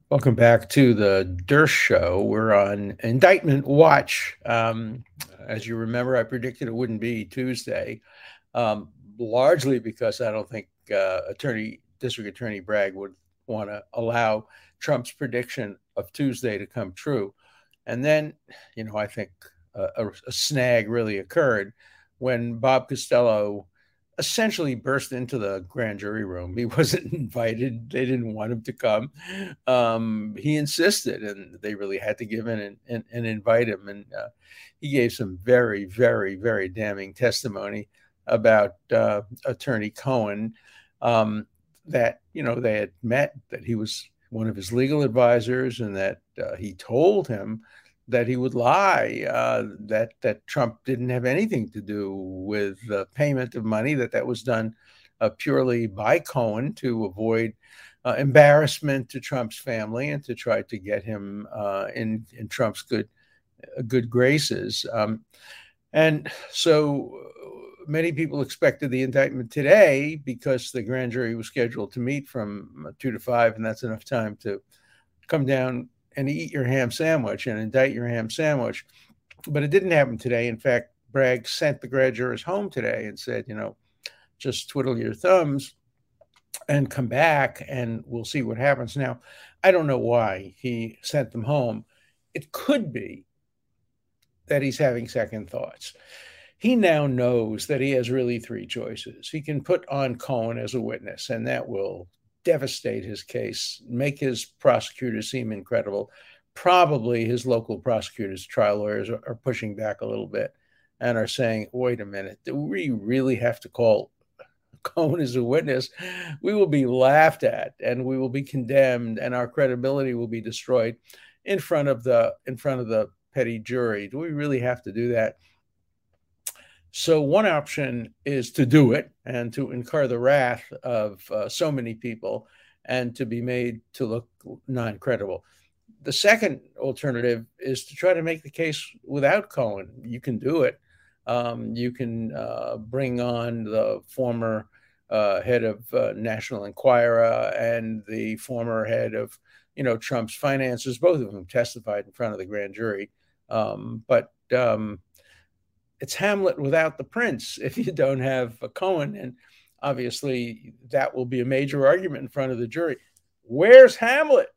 Welcome back to the Durst Show. We're on indictment watch. As you remember, I predicted it wouldn't be Tuesday, largely because I don't think District Attorney Bragg would want to allow Trump's prediction of Tuesday to come true. And then, I think a snag really occurred when Bob Costello essentially burst into the grand jury room. He wasn't invited. They didn't want him to come. He insisted, and they really had to give in and invite him. And he gave some very, very, very damning testimony about Attorney Cohen, that, they had met, that he was one of his legal advisors, and that he told him that he would lie, that Trump didn't have anything to do with the payment of money, that was done purely by Cohen to avoid embarrassment to Trump's family and to try to get him in Trump's good graces. And so many people expected the indictment today because the grand jury was scheduled to meet from 2 to 5, and that's enough time to come down and eat your ham sandwich and indict your ham sandwich. But it didn't happen today. In fact, Bragg sent the grand jurors home today and said, just twiddle your thumbs and come back and we'll see what happens. Now, I don't know why he sent them home. It could be that he's having second thoughts. He now knows that he has really three choices. He can put on Cohen as a witness, and that will devastate his case, make his prosecutors seem incredible. Probably his local prosecutors, trial lawyers, are pushing back a little bit and are saying, wait a minute, do we really have to call Cohen as a witness? We will be laughed at and we will be condemned and our credibility will be destroyed in front of the petty jury. Do we really have to do that? So one option is to do it and to incur the wrath of so many people and to be made to look non-credible. The second alternative is to try to make the case without Cohen. You can do it. You can bring on the former head of National Enquirer and the former head of, Trump's finances. Both of them testified in front of the grand jury. But it's Hamlet without the prince if you don't have a Cohen. And obviously that will be a major argument in front of the jury. Where's Hamlet?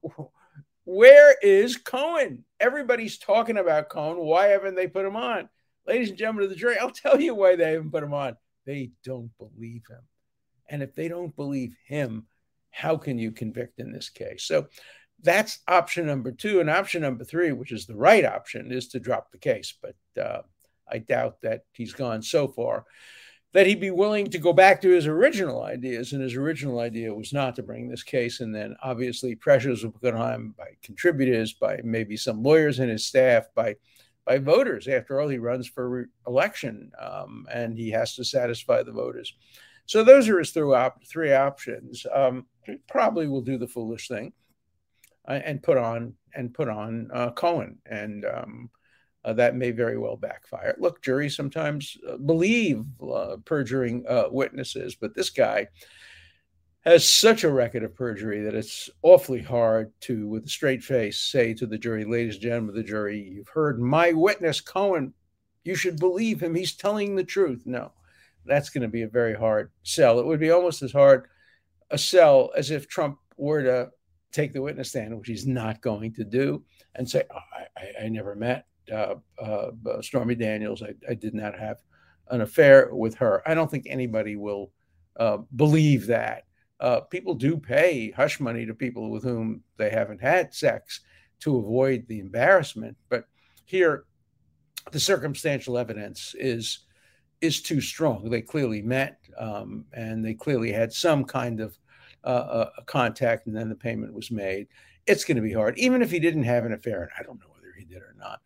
Where is Cohen? Everybody's talking about Cohen. Why haven't they put him on? Ladies and gentlemen of the jury, I'll tell you why they haven't put him on. They don't believe him. And if they don't believe him, how can you convict in this case? So that's option number two. And option number three, which is the right option, is to drop the case. But I doubt that he's gone so far that he'd be willing to go back to his original ideas. And his original idea was not to bring this case. And then obviously pressures were put on him by contributors, by maybe some lawyers in his staff, by voters. After all, he runs for election and he has to satisfy the voters. So those are his three options. He probably will do the foolish thing and put on Cohen. And that may very well backfire. Look, juries sometimes believe perjuring witnesses, but this guy has such a record of perjury that it's awfully hard to, with a straight face, say to the jury, ladies and gentlemen of the jury, you've heard my witness, Cohen. You should believe him. He's telling the truth. No, that's going to be a very hard sell. It would be almost as hard a sell as if Trump were to take the witness stand, which he's not going to do, and say, I never met Stormy Daniels. I did not have an affair with her. I don't think anybody will believe that. People do pay hush money to people with whom they haven't had sex to avoid the embarrassment. But here, the circumstantial evidence is too strong. They clearly met and they clearly had some kind of contact, and then the payment was made. It's going to be hard, even if he didn't have an affair. And I don't know whether he did or not.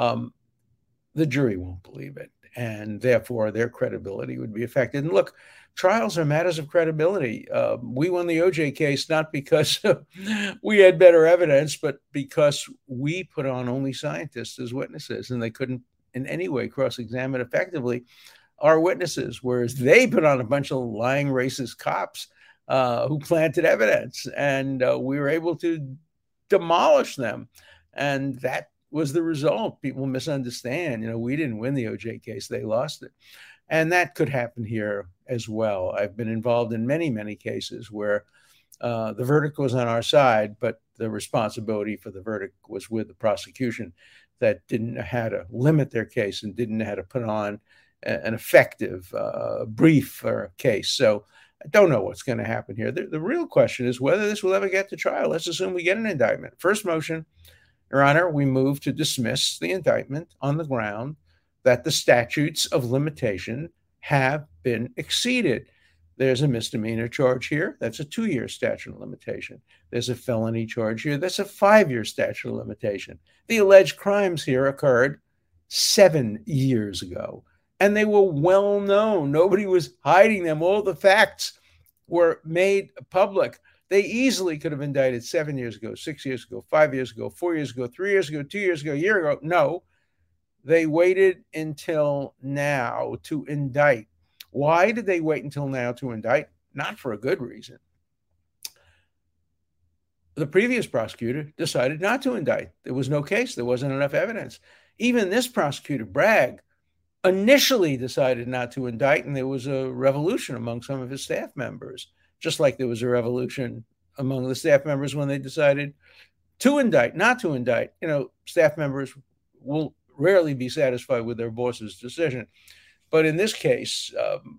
The jury won't believe it, and therefore their credibility would be affected. And look, trials are matters of credibility. We won the OJ case not because we had better evidence, but because we put on only scientists as witnesses, and they couldn't in any way cross-examine effectively our witnesses, whereas they put on a bunch of lying racist cops who planted evidence, and we were able to demolish them. And that was the result. People misunderstand. We didn't win the OJ case, they lost it. And that could happen here as well. I've been involved in many, many cases where the verdict was on our side, but the responsibility for the verdict was with the prosecution that didn't know how to limit their case and didn't know how to put on an effective brief for a case. So I don't know what's going to happen here. The real question is whether this will ever get to trial. Let's assume we get an indictment. First motion, Your Honor, we move to dismiss the indictment on the ground that the statutes of limitation have been exceeded. There's a misdemeanor charge here. That's a 2-year statute of limitation. There's a felony charge here. That's a 5-year statute of limitation. The alleged crimes here occurred 7 years ago, and they were well known. Nobody was hiding them. All the facts were made public. They easily could have indicted 7 years ago, 6 years ago, 5 years ago, 4 years ago, 3 years ago, 2 years ago, a year ago. No, they waited until now to indict. Why did they wait until now to indict? Not for a good reason. The previous prosecutor decided not to indict. There was no case. There wasn't enough evidence. Even this prosecutor, Bragg, initially decided not to indict, and there was a revolution among some of his staff members, just like there was a revolution among the staff members when they decided to indict, not to indict. Staff members will rarely be satisfied with their boss's decision. But in this case,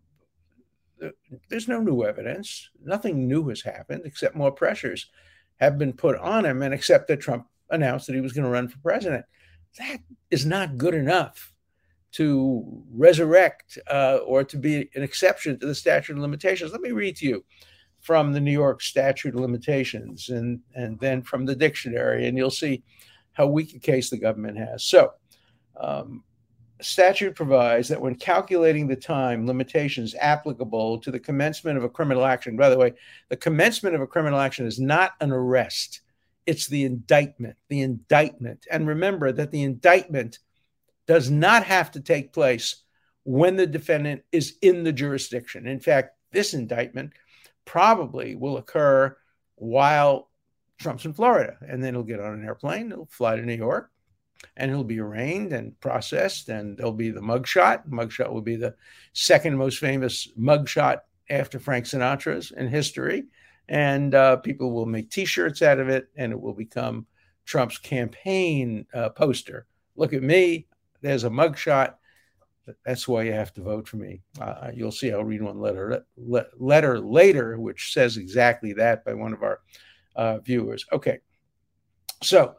there's no new evidence. Nothing new has happened except more pressures have been put on him, and except that Trump announced that he was going to run for president. That is not good enough to resurrect or to be an exception to the statute of limitations. Let me read to you from the New York statute of limitations and then from the dictionary, and you'll see how weak a case the government has. So, statute provides that when calculating the time limitations applicable to the commencement of a criminal action, by the way, the commencement of a criminal action is not an arrest. It's the indictment. And remember that the indictment does not have to take place when the defendant is in the jurisdiction. In fact, this indictment probably will occur while Trump's in Florida, and then he'll get on an airplane, he'll fly to New York, and he'll be arraigned and processed, and there'll be the mugshot. Mugshot will be the second most famous mugshot after Frank Sinatra's in history. And people will make T-shirts out of it, and it will become Trump's campaign poster. Look at me. There's a mugshot. That's why you have to vote for me. You'll see I'll read one letter later, which says exactly that by one of our viewers. Okay. So,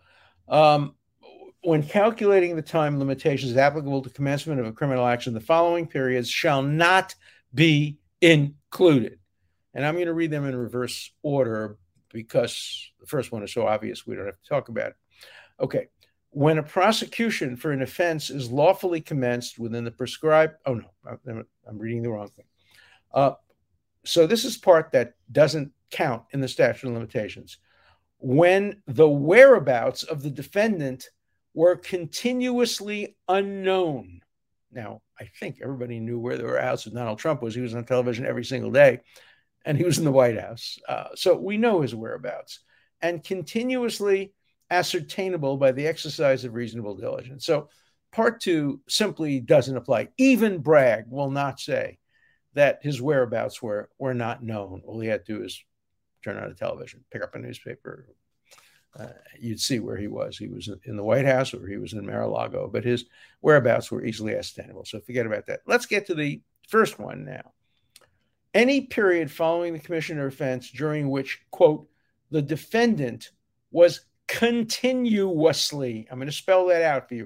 when calculating the time limitations applicable to commencement of a criminal action, the following periods shall not be included. And I'm going to read them in reverse order because the first one is so obvious we don't have to talk about it. Okay. When a prosecution for an offense is lawfully commenced within the prescribed... Oh, no, I'm reading the wrong thing. So this is part that doesn't count in the statute of limitations. When the whereabouts of the defendant were continuously unknown. Now, I think everybody knew where the whereabouts of Donald Trump was. He was on television every single day, and he was in the White House. So we know his whereabouts. And continuously ascertainable by the exercise of reasonable diligence. So part 2 simply doesn't apply. Even Bragg will not say that his whereabouts were not known. All he had to do is turn on a television, pick up a newspaper. You'd see where he was. He was in the White House or he was in Mar-a-Lago, but his whereabouts were easily ascertainable. So forget about that. Let's get to the first one now. Any period following the commission of offense during which, quote, the defendant was continuously, I'm going to spell that out for you,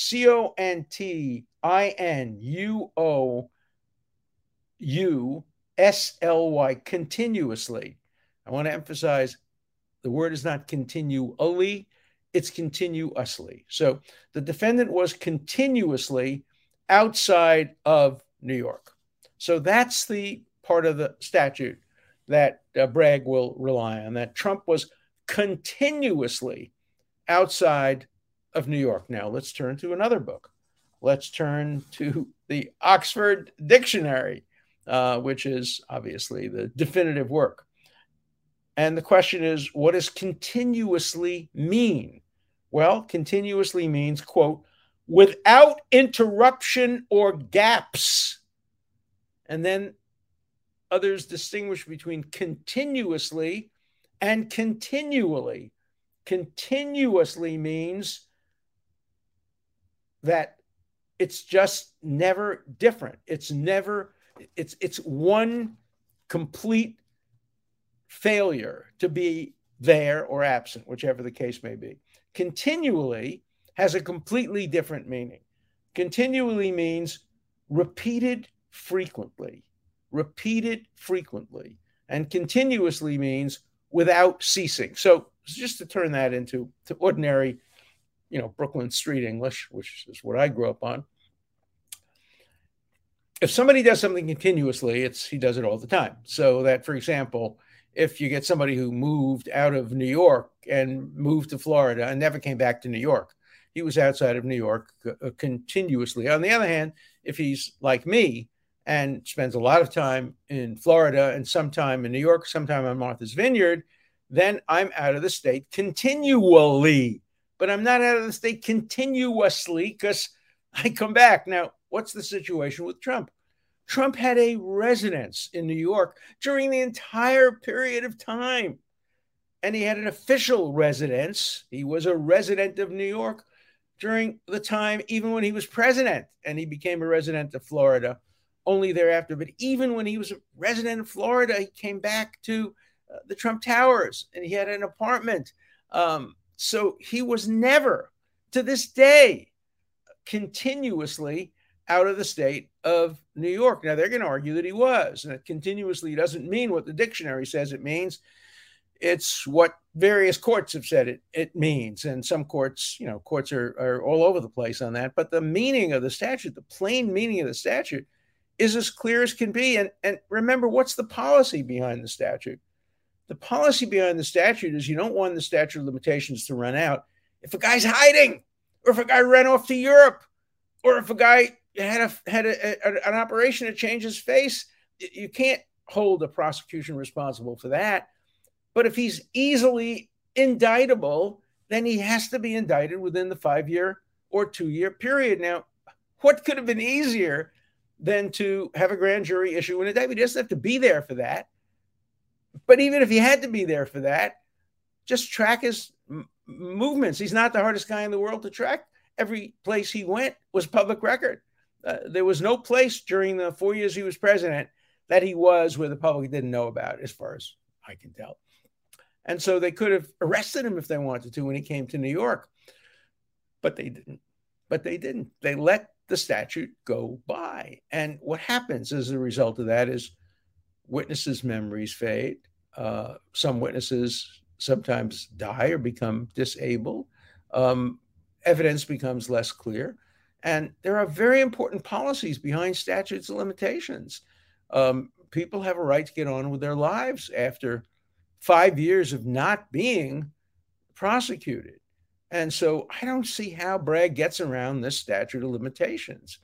CONTINUOUSLY, continuously. I want to emphasize the word is not continually, it's continuously. So the defendant was continuously outside of New York. So that's the part of the statute that Bragg will rely on, that Trump was continuously outside of New York. Now let's turn to another book. Let's turn to the Oxford Dictionary, which is obviously the definitive work. And the question is, what does continuously mean? Well, continuously means, quote, without interruption or gaps. And then others distinguish between continuously and continually. Continuously means that it's just never different. It's one complete failure to be there or absent, whichever the case may be. Continually has a completely different meaning. Continually means repeated frequently, and continuously means without ceasing. So just to turn that into ordinary, Brooklyn street English, which is what I grew up on. If somebody does something continuously, he does it all the time. So that, for example, if you get somebody who moved out of New York and moved to Florida and never came back to New York, he was outside of New York continuously. On the other hand, if he's like me and spends a lot of time in Florida and some time in New York, sometime on Martha's Vineyard, then I'm out of the state continually. But I'm not out of the state continuously because I come back. Now, what's the situation with Trump? Trump had a residence in New York during the entire period of time. And he had an official residence. He was a resident of New York during the time, even when he was president. And he became a resident of Florida only thereafter. But even when he was a resident of Florida, he came back to the Trump Towers and he had an apartment. So he was never, to this day, continuously out of the state of New York. Now, they're going to argue that he was, and that continuously doesn't mean what the dictionary says it means. It's what various courts have said it means. And some courts, courts are all over the place on that. But the meaning of the statute, the plain meaning of the statute, is as clear as can be. And remember, what's the policy behind the statute? The policy behind the statute is you don't want the statute of limitations to run out if a guy's hiding, or if a guy ran off to Europe, or if a guy had an operation to change his face. You can't hold a prosecution responsible for that. But if he's easily indictable, then he has to be indicted within the 5-year or 2-year period. Now, what could have been easier than to have a grand jury issue an indictment? He doesn't have to be there for that. But even if he had to be there for that, just track his movements. He's not the hardest guy in the world to track. Every place he went was public record. There was no place during the 4 years he was president that he was where the public didn't know about, as far as I can tell. And so they could have arrested him if they wanted to when he came to New York. But they didn't. They let the statute go by. And what happens as a result of that is witnesses' memories fade. Some witnesses sometimes die or become disabled. Evidence becomes less clear. And there are very important policies behind statutes of limitations. People have a right to get on with their lives after 5 years of not being prosecuted. And so I don't see how Bragg gets around this statute of limitations.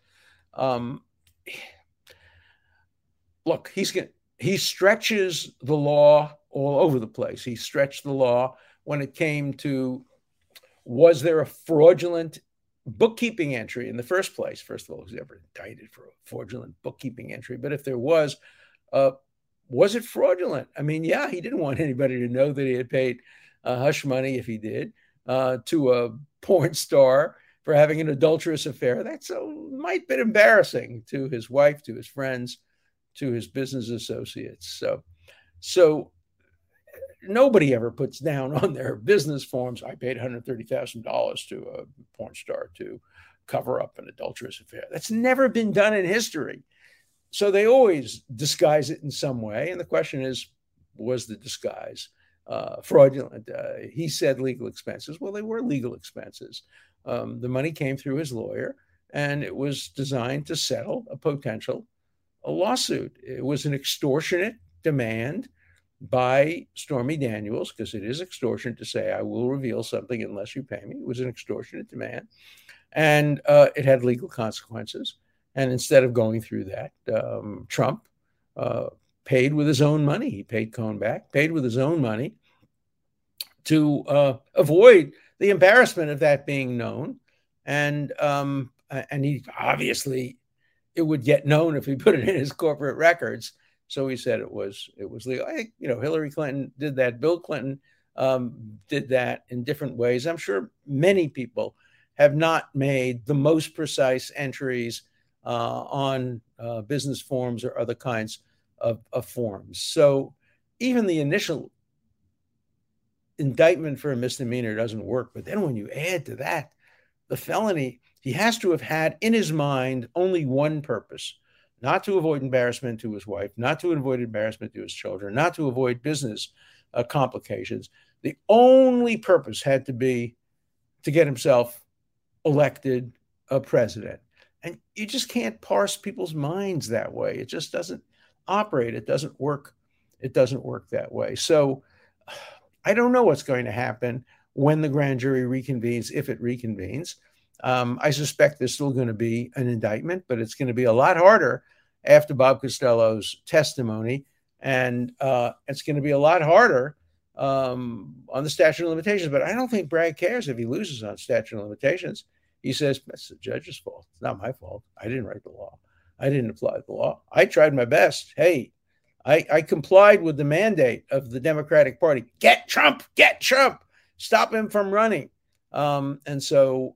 Look, he stretches the law all over the place. He stretched the law when it came to, was there a fraudulent bookkeeping entry in the first place? First of all, he was never indicted for a fraudulent bookkeeping entry. But if there was it fraudulent? I mean, yeah, he didn't want anybody to know that he had paid hush money, if he did, to a porn star for having an adulterous affair. That might have been embarrassing to his wife, to his friends, to his business associates. So nobody ever puts down on their business forms, I paid $130,000 to a porn star to cover up an adulterous affair. That's never been done in history. So they always disguise it in some way. And the question is, was the disguise fraudulent? He said legal expenses. Well, they were legal expenses. The money came through his lawyer, and it was designed to settle a lawsuit. It was an extortionate demand by Stormy Daniels, because it is extortion to say, I will reveal something unless you pay me. It was an extortionate demand. And it had legal consequences. And instead of going through that, Trump paid with his own money. He paid Cohn back, paid with his own money to avoid the embarrassment of that being known. And he obviously, it would get known if he put it in his corporate records. So he said it was legal. I think, Hillary Clinton did that. Bill Clinton did that in different ways. I'm sure many people have not made the most precise entries on business forms or other kinds of forms. So even the initial indictment for a misdemeanor doesn't work. But then when you add to that the felony, he has to have had in his mind only one purpose: not to avoid embarrassment to his wife, not to avoid embarrassment to his children, not to avoid business complications. The only purpose had to be to get himself elected president. And you just can't parse people's minds that way. It just doesn't operate. It doesn't work. It doesn't work that way. So I don't know what's going to happen when the grand jury reconvenes, if it reconvenes. I suspect there's still going to be an indictment, but it's going to be a lot harder after Bob Costello's testimony. And it's going to be a lot harder on the statute of limitations. But I don't think Bragg cares if he loses on statute of limitations. He says, that's the judge's fault. It's not my fault. I didn't write the law. I didn't apply the law. I tried my best. Hey, I complied with the mandate of the Democratic Party. Get Trump, stop him from running. And so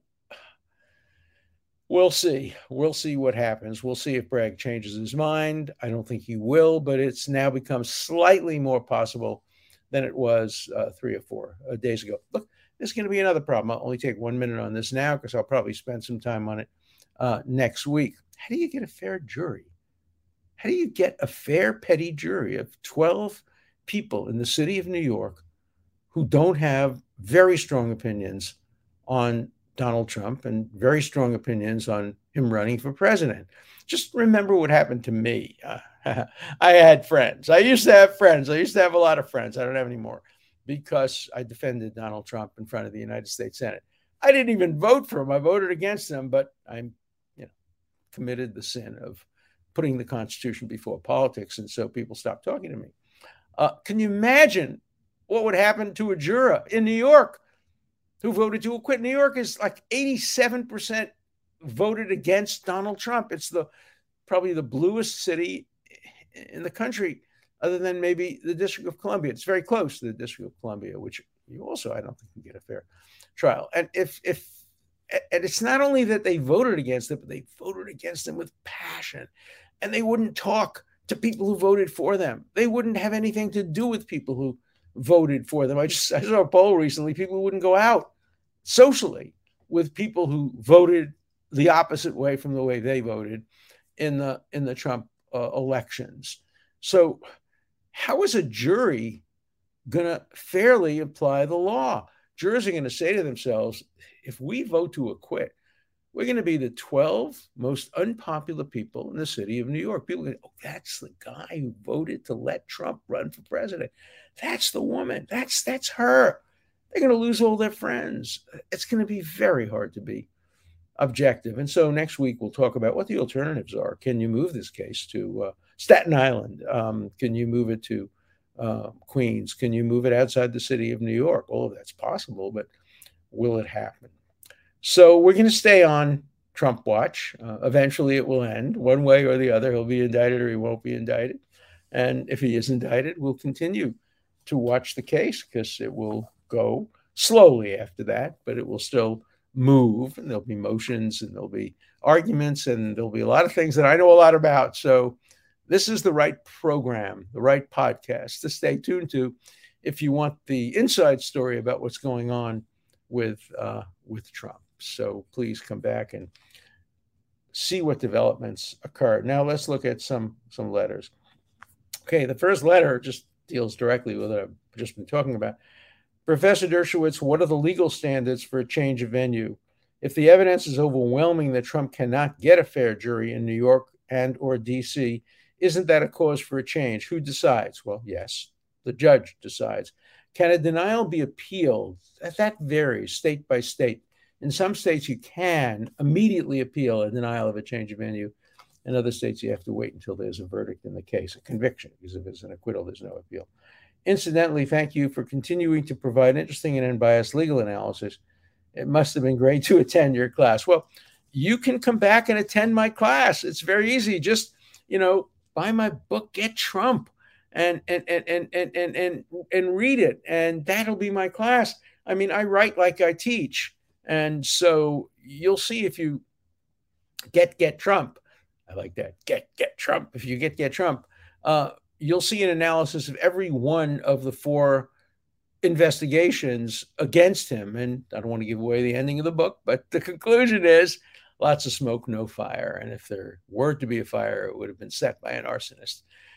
we'll see. We'll see what happens. We'll see if Bragg changes his mind. I don't think he will, but it's now become slightly more possible than it was 3 or 4 days ago. Look, there's going to be another problem. I'll only take 1 minute on this now because I'll probably spend some time on it next week. How do you get a fair jury? How do you get a fair petty jury of 12 people in the city of New York who don't have very strong opinions on Donald Trump and very strong opinions on him running for president? Just remember what happened to me. I had friends. I used to have friends. I used to have a lot of friends. I don't have any more because I defended Donald Trump in front of the United States Senate. I didn't even vote for him. I voted against him, but I'm, committed the sin of putting the Constitution before politics. And so people stopped talking to me. Can you imagine what would happen to a juror in New York who voted to acquit? New York is like 87% voted against Donald Trump. It's probably the bluest city in the country, other than maybe the District of Columbia. It's very close to the District of Columbia, which you also, I don't think, can get a fair trial. And and it's not only that they voted against it, but they voted against him with passion. And they wouldn't talk to people who voted for them. They wouldn't have anything to do with people who voted for them. I saw a poll recently. People wouldn't go out socially with people who voted the opposite way from the way they voted in the Trump elections. So how is a jury going to fairly apply the law? Jurors are going to say to themselves, if we vote to acquit, we're going to be the 12 most unpopular people in the city of New York. People are going, oh, that's the guy who voted to let Trump run for president. That's the woman. That's her. They're going to lose all their friends. It's going to be very hard to be objective. And so next week, we'll talk about what the alternatives are. Can you move this case to Staten Island? Can you move it to Queens? Can you move it outside the city of New York? All of that's possible, but will it happen? So we're going to stay on Trump watch. Eventually it will end one way or the other. He'll be indicted or he won't be indicted. And if he is indicted, we'll continue to watch the case because it will go slowly after that, but it will still move, and there'll be motions and there'll be arguments and there'll be a lot of things that I know a lot about. So this is the right program, the right podcast to stay tuned to if you want the inside story about what's going on with Trump. So please come back and see what developments occur. Now let's look at some letters. Okay, the first letter just deals directly with what I've just been talking about. Professor Dershowitz, what are the legal standards for a change of venue? If the evidence is overwhelming that Trump cannot get a fair jury in New York and or D.C., isn't that a cause for a change? Who decides? Well, yes, the judge decides. Can a denial be appealed? That varies state by state. In some states, you can immediately appeal a denial of a change of venue. In other states, you have to wait until there's a verdict in the case, a conviction, because if there's an acquittal, there's no appeal. Incidentally, thank you for continuing to provide interesting and unbiased legal analysis. It must have been great to attend your class. Well, you can come back and attend my class. It's very easy. Just, buy my book, Get Trump, and read it, and that'll be my class. I mean, I write like I teach, and so you'll see if you get Trump. I like that. Get Trump. If you get Trump, you'll see an analysis of every one of the 4 investigations against him. And I don't want to give away the ending of the book, but the conclusion is lots of smoke, no fire. And if there were to be a fire, it would have been set by an arsonist.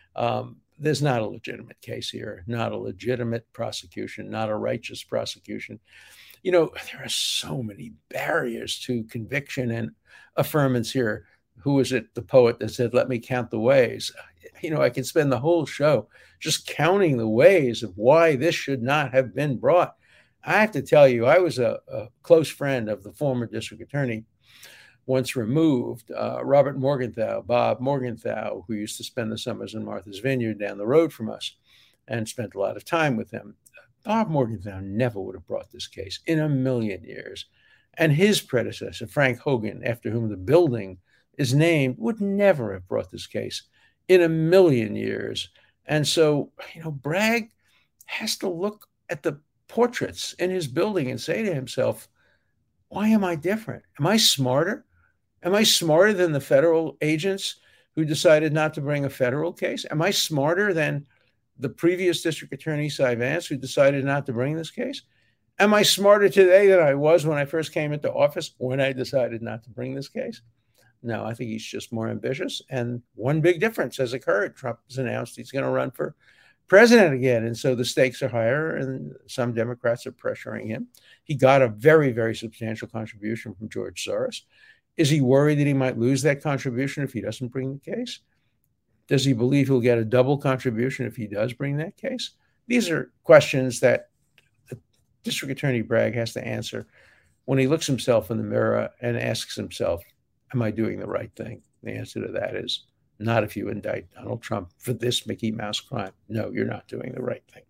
There's not a legitimate case here, not a legitimate prosecution, not a righteous prosecution. There are so many barriers to conviction and affirmance here. Who was it, the poet that said, let me count the ways? I can spend the whole show just counting the ways of why this should not have been brought. I have to tell you, I was a close friend of the former district attorney, once removed, Robert Morgenthau, Bob Morgenthau, who used to spend the summers in Martha's Vineyard down the road from us and spent a lot of time with him. Bob Morgenthau never would have brought this case in a million years. And his predecessor, Frank Hogan, after whom the building is named, would never have brought this case in a million years. And so, Bragg has to look at the portraits in his building and say to himself, why am I different? Am I smarter? Am I smarter than the federal agents who decided not to bring a federal case? Am I smarter than the previous district attorney, Cy Vance, who decided not to bring this case? Am I smarter today than I was when I first came into office, when I decided not to bring this case? No, I think he's just more ambitious. And one big difference has occurred. Trump has announced he's going to run for president again. And so the stakes are higher, and some Democrats are pressuring him. He got a very, very substantial contribution from George Soros. Is he worried that he might lose that contribution if he doesn't bring the case? Does he believe he'll get a double contribution if he does bring that case? These are questions that District Attorney Bragg has to answer when he looks himself in the mirror and asks himself, am I doing the right thing? The answer to that is not if you indict Donald Trump for this Mickey Mouse crime. No, you're not doing the right thing.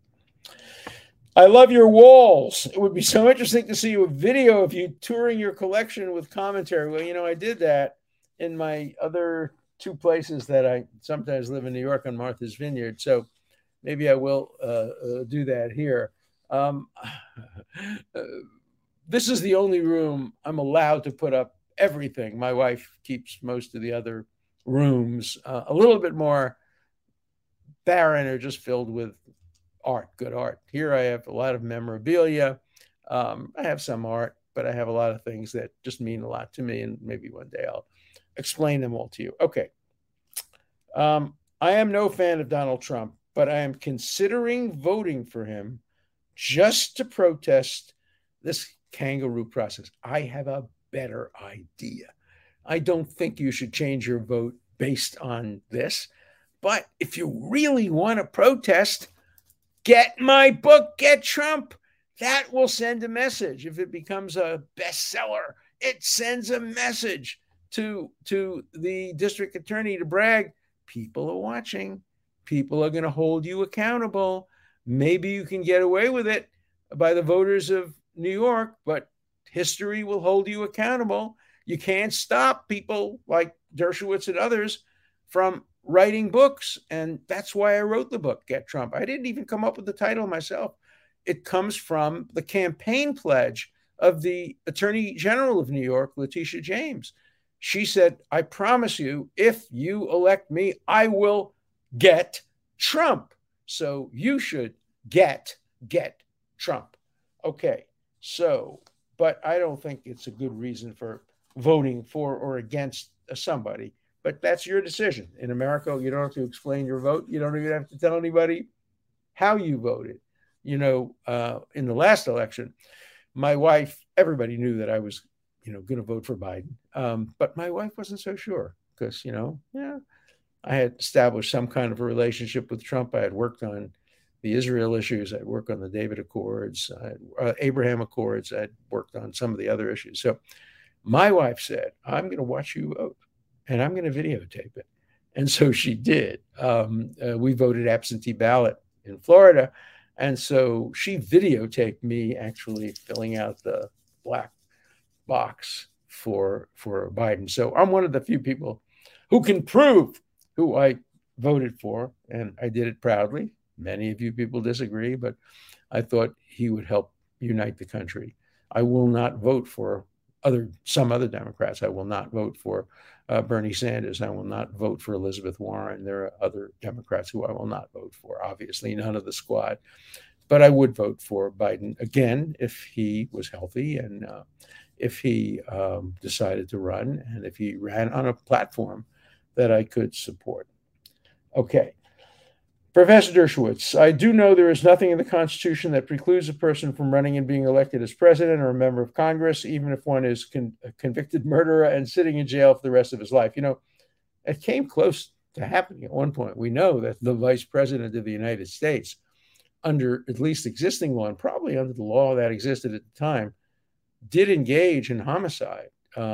I love your walls. It would be so interesting to see a video of you touring your collection with commentary. Well, I did that in my other 2 places that I sometimes live in New York on Martha's Vineyard. So maybe I will do that here. This is the only room I'm allowed to put up everything. My wife keeps most of the other rooms a little bit more barren or just filled with art, good art. Here I have a lot of memorabilia. I have some art, but I have a lot of things that just mean a lot to me, and maybe one day I'll explain them all to you. Okay. I am no fan of Donald Trump, but I am considering voting for him just to protest this kangaroo process. I have a better idea. I don't think you should change your vote based on this, but if you really want to protest, get my book, Get Trump. That will send a message. If it becomes a bestseller, it sends a message to the district attorney, to Bragg. People are watching. People are going to hold you accountable. Maybe you can get away with it by the voters of New York, but history will hold you accountable. You can't stop people like Dershowitz and others from writing books. And that's why I wrote the book, Get Trump. I didn't even come up with the title myself. It comes from the campaign pledge of the Attorney General of New York, Letitia James. She said, I promise you, if you elect me, I will get Trump. So you should get Trump. Okay, so, but I don't think it's a good reason for voting for or against somebody. But that's your decision. In America, you don't have to explain your vote. You don't even have to tell anybody how you voted. In the last election, my wife, everybody knew that I was, going to vote for Biden. But my wife wasn't so sure because, I had established some kind of a relationship with Trump. I had worked on the Israel issues. I'd worked on the David Accords, Abraham Accords. I'd worked on some of the other issues. So my wife said, I'm going to watch you vote. and I'm going to videotape it. And so she did. We voted absentee ballot in Florida. And so she videotaped me actually filling out the black box for Biden. So I'm one of the few people who can prove who I voted for, and I did it proudly. Many of you people disagree, but I thought he would help unite the country. I will not vote for some other Democrats. I will not vote for Bernie Sanders. I will not vote for Elizabeth Warren. There are other Democrats who I will not vote for. Obviously, none of the squad. But I would vote for Biden again if he was healthy and if he decided to run and if he ran on a platform that I could support. Okay. Professor Dershowitz, I do know there is nothing in the Constitution that precludes a person from running and being elected as president or a member of Congress, even if one is a convicted murderer and sitting in jail for the rest of his life. You know, it came close to happening at one point. We know that the vice president of the United States, under at least existing law and probably under the law that existed at the time, did engage in homicide.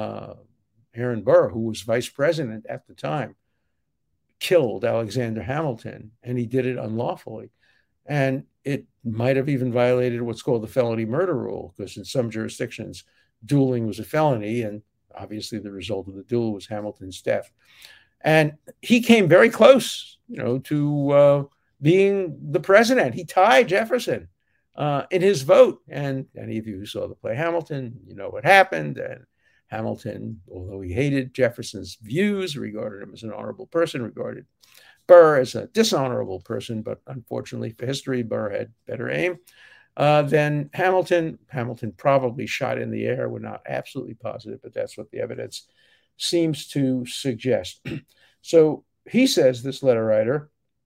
Aaron Burr, who was vice president at the time, killed Alexander Hamilton, and he did it unlawfully. And it might have even violated what's called the felony murder rule, because in some jurisdictions, dueling was a felony, and obviously the result of the duel was Hamilton's death. And he came very close, to being the president. He tied Jefferson in his vote. And any of you who saw the play Hamilton, you know what happened. And Hamilton, although he hated Jefferson's views, regarded him as an honorable person, regarded Burr as a dishonorable person, but unfortunately for history, Burr had better aim than Hamilton. Hamilton probably shot in the air. We're not absolutely positive, but that's what the evidence seems to suggest. So he says, this letter writer,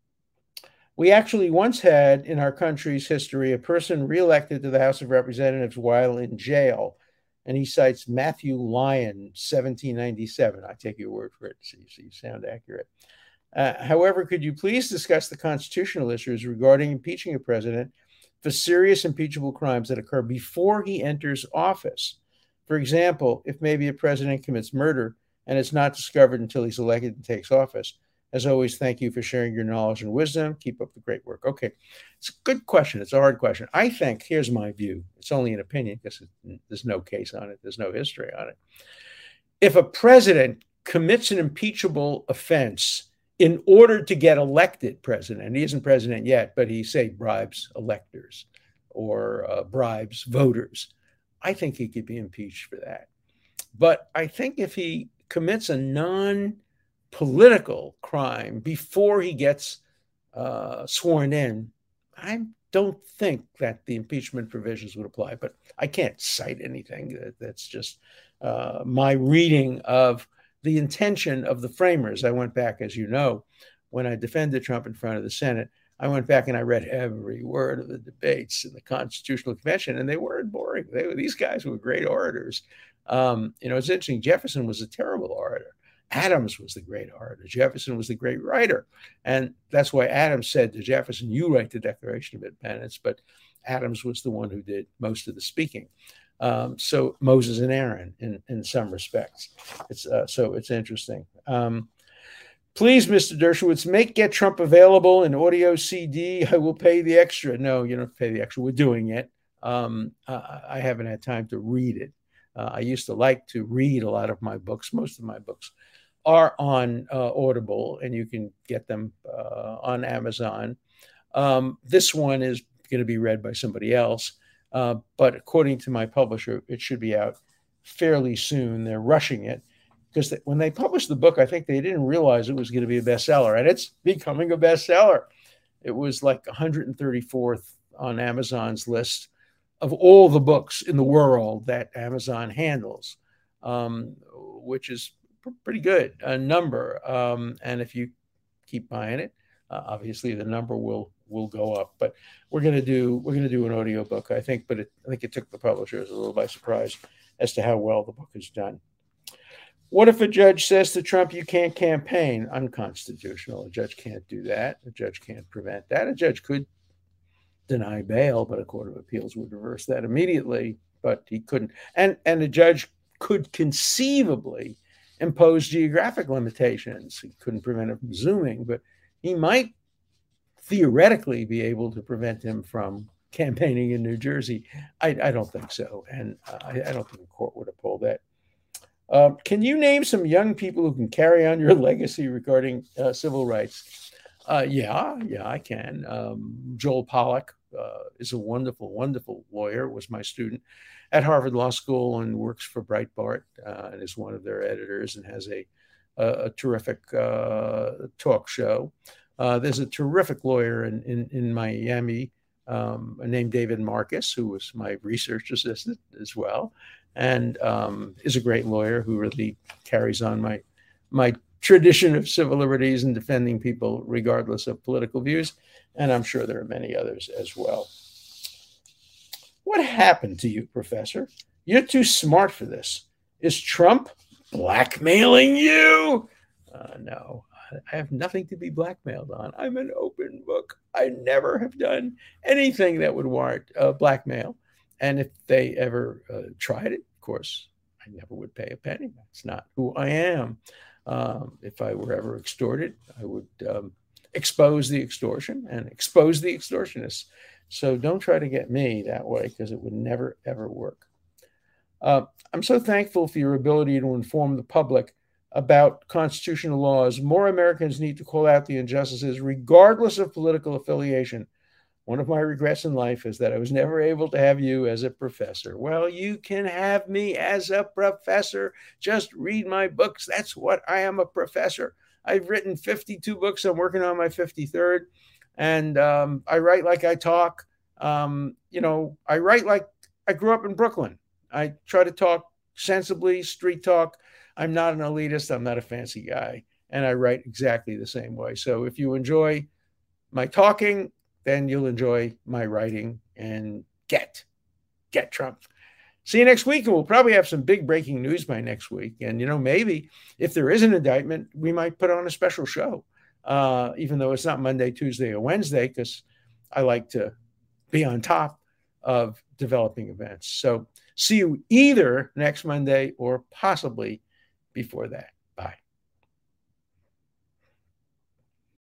we actually once had in our country's history a person reelected to the House of Representatives while in jail. And he cites Matthew Lyon, 1797. I take your word for it, so you sound accurate. However, could you please discuss the constitutional issues regarding impeaching a president for serious impeachable crimes that occur before he enters office? For example, if maybe a president commits murder and it's not discovered until he's elected and takes office. As always, thank you for sharing your knowledge and wisdom. Keep up the great work. Okay, it's a good question. It's a hard question. I think, here's my view. It's only an opinion because there's no case on it. There's no history on it. If a president commits an impeachable offense in order to get elected president, he isn't president yet, but he, say, bribes electors or bribes voters, I think he could be impeached for that. But I think if he commits a non-political crime before he gets sworn in, I don't think that the impeachment provisions would apply. But I can't cite anything. That's just my reading of the intention of the framers. I went back, as you know, when I defended Trump in front of the Senate, I went back and I read every word of the debates in the Constitutional Convention, and they weren't boring. These guys were great orators. It's interesting. Jefferson was a terrible orator. Adams was the great orator. Jefferson was the great writer. And that's why Adams said to Jefferson, you write the Declaration of Independence, but Adams was the one who did most of the speaking. So Moses and Aaron in some respects. So it's interesting. Please, Mr. Dershowitz, Get Trump available in audio CD. I will pay the extra. No, you don't pay the extra. We're doing it. I haven't had time to read it. I used to like to read a lot of my books. Most of my books are on Audible, and you can get them on Amazon. This one is going to be read by somebody else. But according to my publisher, it should be out fairly soon. They're rushing it because when they published the book, I think they didn't realize it was going to be a bestseller, and it's becoming a bestseller. It was like 134th on Amazon's list of all the books in the world that Amazon handles, which is pretty good a number. And if you keep buying it, obviously the number will go up. But we're going to do an audio book, I think. But I think it took the publishers a little by surprise as to how well the book is done. What if a judge says to Trump, you can't campaign? Unconstitutional. A judge can't do that. A judge can't prevent that. A judge could deny bail, but a court of appeals would reverse that immediately. But he couldn't. And a judge could conceivably impose geographic limitations. He couldn't prevent him from zooming, but he might theoretically be able to prevent him from campaigning in New Jersey. I don't think so, and I don't think the court would uphold that. Can you name some young people who can carry on your legacy regarding civil rights? Yeah, I can. Joel Pollack is a wonderful, wonderful lawyer, was my student at Harvard Law School and works for Breitbart and is one of their editors and has a terrific talk show. There's a terrific lawyer in Miami named David Marcus, who was my research assistant as well, and is a great lawyer who really carries on my tradition of civil liberties and defending people regardless of political views. And I'm sure there are many others as well. What happened to you, Professor? You're too smart for this. Is Trump blackmailing you? No, I have nothing to be blackmailed on. I'm an open book. I never have done anything that would warrant blackmail. And if they ever tried it, of course, I never would pay a penny. That's not who I am. If I were ever extorted, I would expose the extortion and expose the extortionists. So don't try to get me that way, because it would never, ever work. I'm so thankful for your ability to inform the public about constitutional laws. More Americans need to call out the injustices, regardless of political affiliation. One of my regrets in life is that I was never able to have you as a professor. Well, you can have me as a professor. Just read my books. That's what I am, a professor. I've written 52 books. I'm working on my 53rd. And I write like I talk. I write like I grew up in Brooklyn. I try to talk sensibly, street talk. I'm not an elitist. I'm not a fancy guy. And I write exactly the same way. So if you enjoy my talking, then you'll enjoy my writing and get Trump. See you next week. And we'll probably have some big breaking news by next week. And, maybe if there is an indictment, we might put on a special show, even though it's not Monday, Tuesday, or Wednesday, because I like to be on top of developing events. So see you either next Monday or possibly before that.